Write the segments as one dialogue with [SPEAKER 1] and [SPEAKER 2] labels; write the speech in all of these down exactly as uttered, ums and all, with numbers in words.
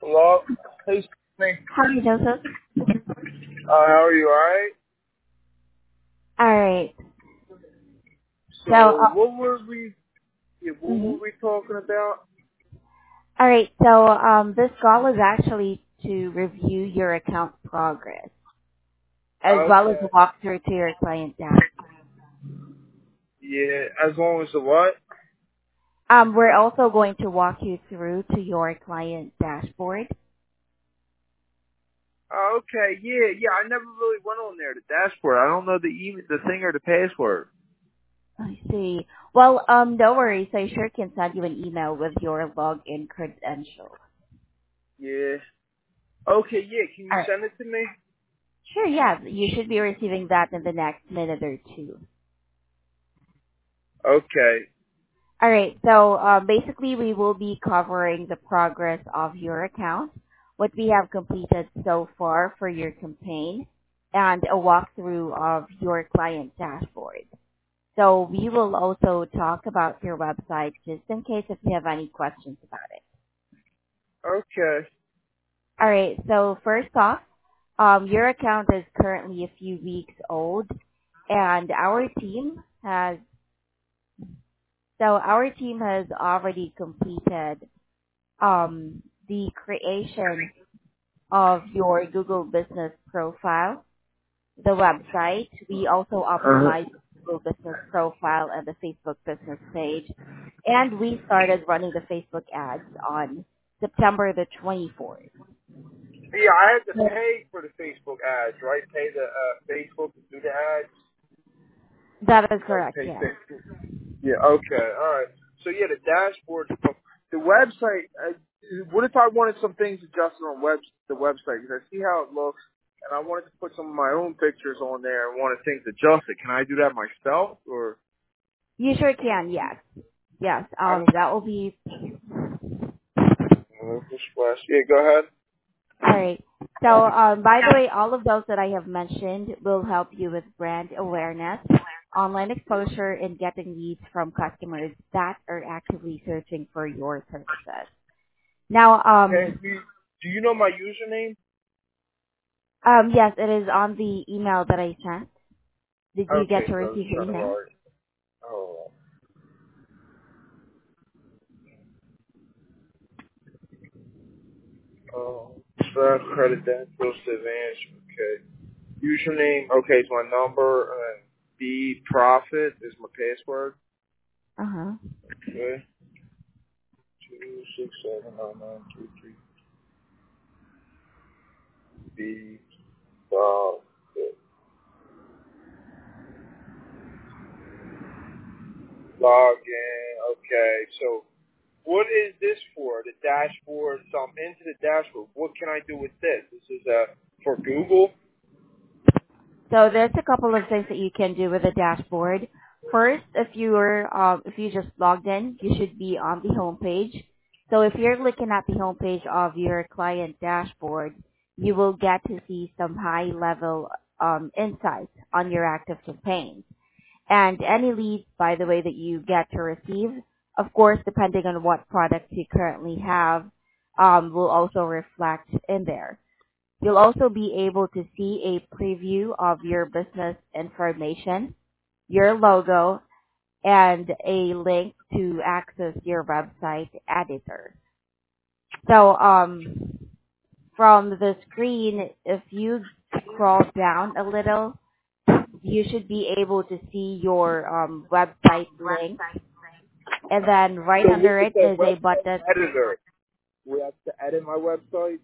[SPEAKER 1] Hello. Hey, Stephanie.
[SPEAKER 2] Hi, Joseph.
[SPEAKER 1] Uh, how are you? All right.
[SPEAKER 2] All right. So,
[SPEAKER 1] So,
[SPEAKER 2] uh,
[SPEAKER 1] what were we? Yeah, what
[SPEAKER 2] mhm.
[SPEAKER 1] were we talking about?
[SPEAKER 2] All right. So, um, this call is actually to review your account progress as well as
[SPEAKER 1] Okay.
[SPEAKER 2] walk through to your client dashboard.
[SPEAKER 1] Yeah. As long as the what?
[SPEAKER 2] Um, we're also going to walk you through to your client dashboard.
[SPEAKER 1] Uh, okay. Yeah. Yeah. I never really went on there. The dashboard. I don't know the email, the thing or the password.
[SPEAKER 2] I see. Well, um, no worries. I sure can send you an email with your login credentials.
[SPEAKER 1] Yeah. Okay. Yeah. Can you
[SPEAKER 2] All right.
[SPEAKER 1] send it to me?
[SPEAKER 2] Sure. Yeah. You should be receiving that in the next minute or two.
[SPEAKER 1] Okay.
[SPEAKER 2] All right. So uh, basically, we will be covering the progress of your account, what we have completed so far for your campaign, and a walkthrough of your client dashboard. So we will also talk about your website just in case if you have any questions about it.
[SPEAKER 1] Okay.
[SPEAKER 2] All right. So first off, um, your account is currently a few weeks old, and our team has so our team has already completed um, the creation of your Google Business profile, the website. We also
[SPEAKER 1] Uh.
[SPEAKER 2] optimize Google Business profile and the Facebook business page. And we started running the Facebook ads on September the twenty-fourth.
[SPEAKER 1] Yeah. I had to pay for the Facebook ads, right? Pay the uh, Facebook to do the ads.
[SPEAKER 2] That is
[SPEAKER 1] Like
[SPEAKER 2] correct,
[SPEAKER 1] pay
[SPEAKER 2] yes.
[SPEAKER 1] Facebook. Yeah. Okay. All right. So yeah, the dashboard, the website. I, what if I wanted some things adjusted on web the website? Because I see how it looks, and I wanted to put some of my own pictures on there and wanted things adjusted. Can I do that myself, or
[SPEAKER 2] You sure can, yes. Yes,
[SPEAKER 1] I
[SPEAKER 2] um,
[SPEAKER 1] don't?
[SPEAKER 2] that will be
[SPEAKER 1] Well, splash. Yeah. Go ahead.
[SPEAKER 2] all right. So, um, by the way, all of those that I have mentioned will help you with brand awareness, online exposure, and getting leads from customers that are actively searching for your services. Now,
[SPEAKER 1] Can
[SPEAKER 2] um,
[SPEAKER 1] you? Do you know my username?
[SPEAKER 2] um, yes, it is on the email that I sent. Did you get
[SPEAKER 1] Okay.
[SPEAKER 2] to
[SPEAKER 1] So
[SPEAKER 2] receive the
[SPEAKER 1] shut
[SPEAKER 2] email?
[SPEAKER 1] art. Oh. Oh. Spread credit then goes to advance. Okay. Username. Okay. It's my number. Uh, B profit is my password.
[SPEAKER 2] Uh huh.
[SPEAKER 1] Okay. Two six seven nine nine three three B dot log in. Okay, so what is this for? The dashboard. So I'm into the dashboard. What can I do with this? This is uh for Google.
[SPEAKER 2] So there's a couple of things that you can do with the dashboard. First, if you're um, if you just logged in, you should be on the home page. So if you're looking at the home page of your client dashboard, you will get to see some high level um, insights on your active campaigns. And any leads, by the way, that you get to receive, of course, depending on what products you currently have, um, will also reflect in there. You'll also be able to see a preview of your business information, your logo, and a link to access your website editor. So, um, from the screen, if you scroll down a little, you should be able to see your um, website link, and then right
[SPEAKER 1] So
[SPEAKER 2] under
[SPEAKER 1] what is
[SPEAKER 2] it
[SPEAKER 1] that
[SPEAKER 2] is a
[SPEAKER 1] website
[SPEAKER 2] button.
[SPEAKER 1] editor? We have to edit my website.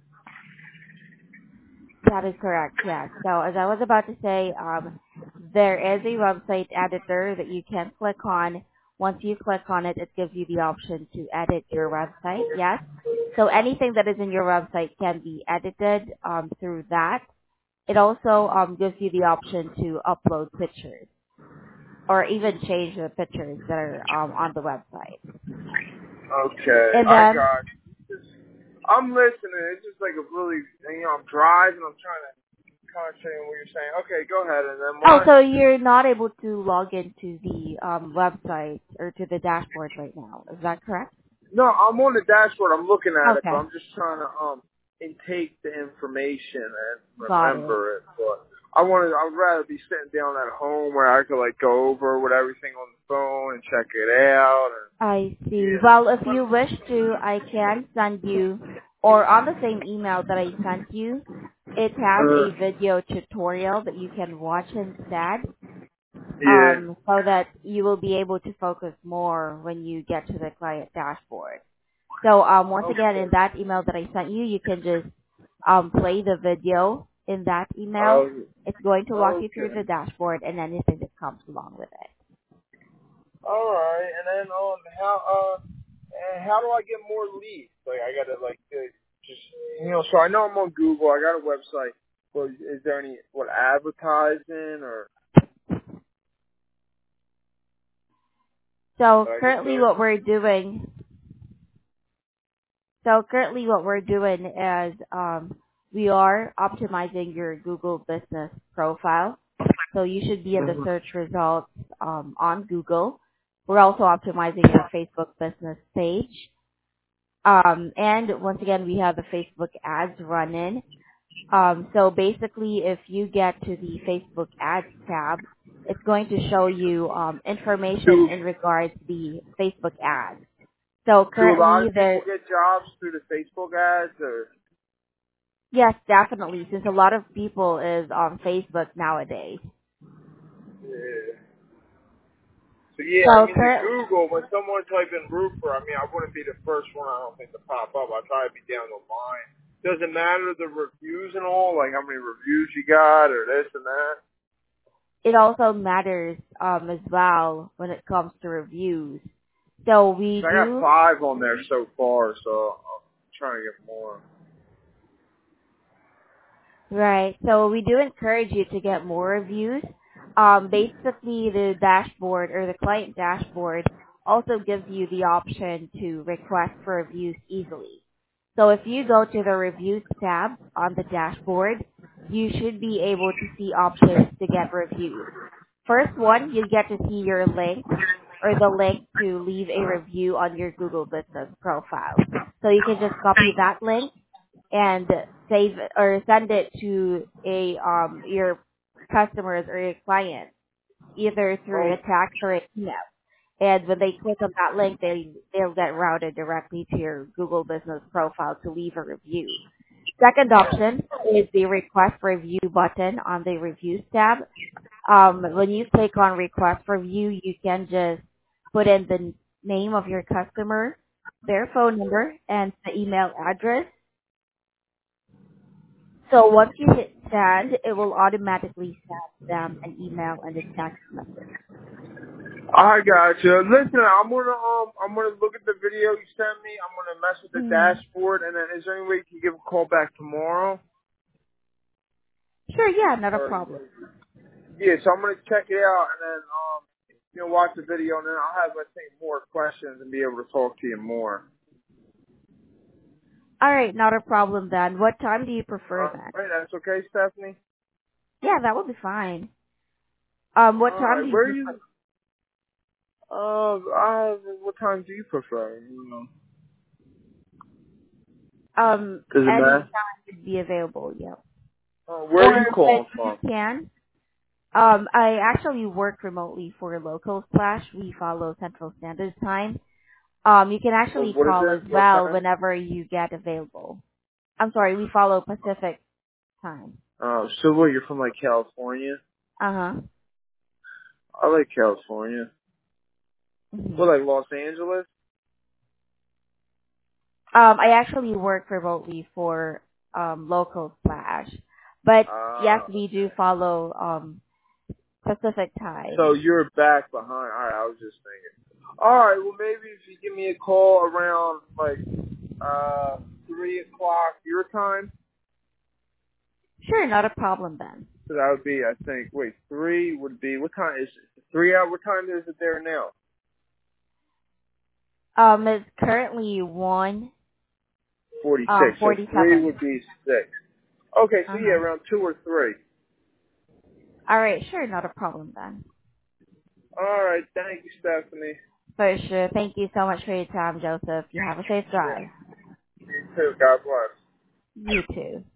[SPEAKER 2] That is correct, yes. So as I was about to say, um, there is a website editor that you can click on. Once you click on it, it gives you the option to edit your website, yes. So anything that is in your website can be edited um, through that. It also um, gives you the option to upload pictures or even change the pictures that are um, on the website.
[SPEAKER 1] Okay,
[SPEAKER 2] And
[SPEAKER 1] I
[SPEAKER 2] then,
[SPEAKER 1] got. I'm listening. It's just like a really, you know, I'm driving. I'm trying to concentrate on what you're saying. Okay, go ahead. And then
[SPEAKER 2] oh,
[SPEAKER 1] what?
[SPEAKER 2] so you're not able to log into the um, website or to the dashboard right now. Is that correct?
[SPEAKER 1] No, I'm on the dashboard. I'm looking at it, but
[SPEAKER 2] Okay,
[SPEAKER 1] I'm just trying to um intake the information and
[SPEAKER 2] got it.
[SPEAKER 1] remember it. But I wanted, I'd rather be sitting down at home where I could like go over with everything on the phone and check it out. And
[SPEAKER 2] I see.
[SPEAKER 1] yeah.
[SPEAKER 2] Well, if you wish to, I can send you, or on the same email that I sent you, it has
[SPEAKER 1] Uh,
[SPEAKER 2] a video tutorial that you can watch instead,
[SPEAKER 1] yeah.
[SPEAKER 2] um, so that you will be able to focus more when you get to the client dashboard. So um, once again,
[SPEAKER 1] Okay.
[SPEAKER 2] in that email that I sent you, you can just um, play the video in that email.
[SPEAKER 1] Um,
[SPEAKER 2] It's going to walk you through
[SPEAKER 1] okay.
[SPEAKER 2] the dashboard and anything that comes along with it.
[SPEAKER 1] All right. And then um, how uh, and how do I get more leads? Like I gotta like uh, just you know. So I know I'm on Google. I got a website. Well, is there any what advertising or
[SPEAKER 2] So
[SPEAKER 1] did I get
[SPEAKER 2] currently
[SPEAKER 1] there?
[SPEAKER 2] what we're doing, so currently what we're doing is um, we are optimizing your Google business profile. So you should be in the
[SPEAKER 1] Mhm.
[SPEAKER 2] search results um, on Google. We're also optimizing your Facebook business page. Um, and once again, we have the Facebook ads running. Um, so basically, if you get to the Facebook ads tab, it's going to show you um, information
[SPEAKER 1] Do
[SPEAKER 2] in regards to the Facebook ads. So
[SPEAKER 1] do a lot
[SPEAKER 2] currently,
[SPEAKER 1] of people
[SPEAKER 2] the
[SPEAKER 1] get jobs through the Facebook ads or?
[SPEAKER 2] yes, definitely, since a lot of people is on Facebook nowadays.
[SPEAKER 1] Yeah. So yeah, I
[SPEAKER 2] So
[SPEAKER 1] mean the
[SPEAKER 2] cur-
[SPEAKER 1] Google when someone type in roofer, I mean I wouldn't be the first one I don't think to pop up. I'd probably be down the line. Does it matter the reviews and all, like how many reviews you got or this and that?
[SPEAKER 2] it also matters um, as well when it comes to reviews. So we
[SPEAKER 1] So I got
[SPEAKER 2] do
[SPEAKER 1] five on there so far, so I'm trying to get more.
[SPEAKER 2] Right. So we do encourage you to get more reviews. Um, basically, the dashboard or the client dashboard also gives you the option to request for reviews easily. So if you go to the reviews tab on the dashboard, you should be able to see options to get reviews. First one, you get to see your link or the link to leave a review on your Google Business profile. So you can just copy that link and save it or send it to a um your customers or your clients either through
[SPEAKER 1] Oh,
[SPEAKER 2] a text or an email. And when they click on that link, they they'll get routed directly to your Google Business profile to leave a review. Second option is the request review button on the reviews tab. Um, when you click on request review, you can just put in the name of your customer, their phone number, and the email address. So once you hit send, it will automatically send them an email and a text message.
[SPEAKER 1] I got you. Listen, I'm gonna um, I'm gonna look at the video you sent me. I'm gonna mess with the
[SPEAKER 2] Mm.
[SPEAKER 1] dashboard, and then is there any way you can give a call back tomorrow?
[SPEAKER 2] Sure, yeah, not a
[SPEAKER 1] Or
[SPEAKER 2] problem.
[SPEAKER 1] yeah, so I'm gonna check it out, and then um, you know, watch the video, and then I'll have I think more questions and be able to talk to you more.
[SPEAKER 2] All right, not a problem then. What time do you prefer
[SPEAKER 1] Uh,
[SPEAKER 2] then?
[SPEAKER 1] right, that's okay, Stephanie.
[SPEAKER 2] Yeah, that will be fine. Um, what
[SPEAKER 1] All
[SPEAKER 2] time
[SPEAKER 1] right,
[SPEAKER 2] do you
[SPEAKER 1] where are
[SPEAKER 2] prefer?
[SPEAKER 1] you? Uh, uh, what time do you prefer? You know,
[SPEAKER 2] Um,
[SPEAKER 1] does it
[SPEAKER 2] any
[SPEAKER 1] matter?
[SPEAKER 2] time you'd be available, yeah.
[SPEAKER 1] Uh, where are
[SPEAKER 2] Or
[SPEAKER 1] you
[SPEAKER 2] when
[SPEAKER 1] calling
[SPEAKER 2] you
[SPEAKER 1] from?
[SPEAKER 2] can. Um, I actually work remotely for Local Slash. We follow Central Standard Time. Um, you can
[SPEAKER 1] What,
[SPEAKER 2] actually
[SPEAKER 1] what is
[SPEAKER 2] call as
[SPEAKER 1] it? What
[SPEAKER 2] well
[SPEAKER 1] time?
[SPEAKER 2] whenever you get available. I'm sorry, we follow Pacific Time.
[SPEAKER 1] Oh, so what? You're from like California?
[SPEAKER 2] Uh huh.
[SPEAKER 1] I like California.
[SPEAKER 2] hmm
[SPEAKER 1] What, like Los Angeles?
[SPEAKER 2] Um, I actually work remotely for um Local Slash, but yes,
[SPEAKER 1] Ah,
[SPEAKER 2] we do
[SPEAKER 1] okay.
[SPEAKER 2] follow um Pacific
[SPEAKER 1] So
[SPEAKER 2] Time.
[SPEAKER 1] you're back behind. All right, I was just thinking. All right, well maybe if you give me a call around like uh three o'clock your time,
[SPEAKER 2] Sure, not a problem then.
[SPEAKER 1] so that would be I think. Wait, three would be what time is it? Three hour? What time is it there now?
[SPEAKER 2] Um, it's currently one um
[SPEAKER 1] Forty-six. So three
[SPEAKER 2] forty-seven.
[SPEAKER 1] would be six. Okay, so
[SPEAKER 2] Uh
[SPEAKER 1] yeah,
[SPEAKER 2] huh.
[SPEAKER 1] around two or three.
[SPEAKER 2] All right, sure, not a problem then.
[SPEAKER 1] All right, thank you, Stephanie.
[SPEAKER 2] For sure. Thank you so much for your time, Joseph. You have a safe
[SPEAKER 1] Yeah.
[SPEAKER 2] drive.
[SPEAKER 1] You too. God bless.
[SPEAKER 2] You too.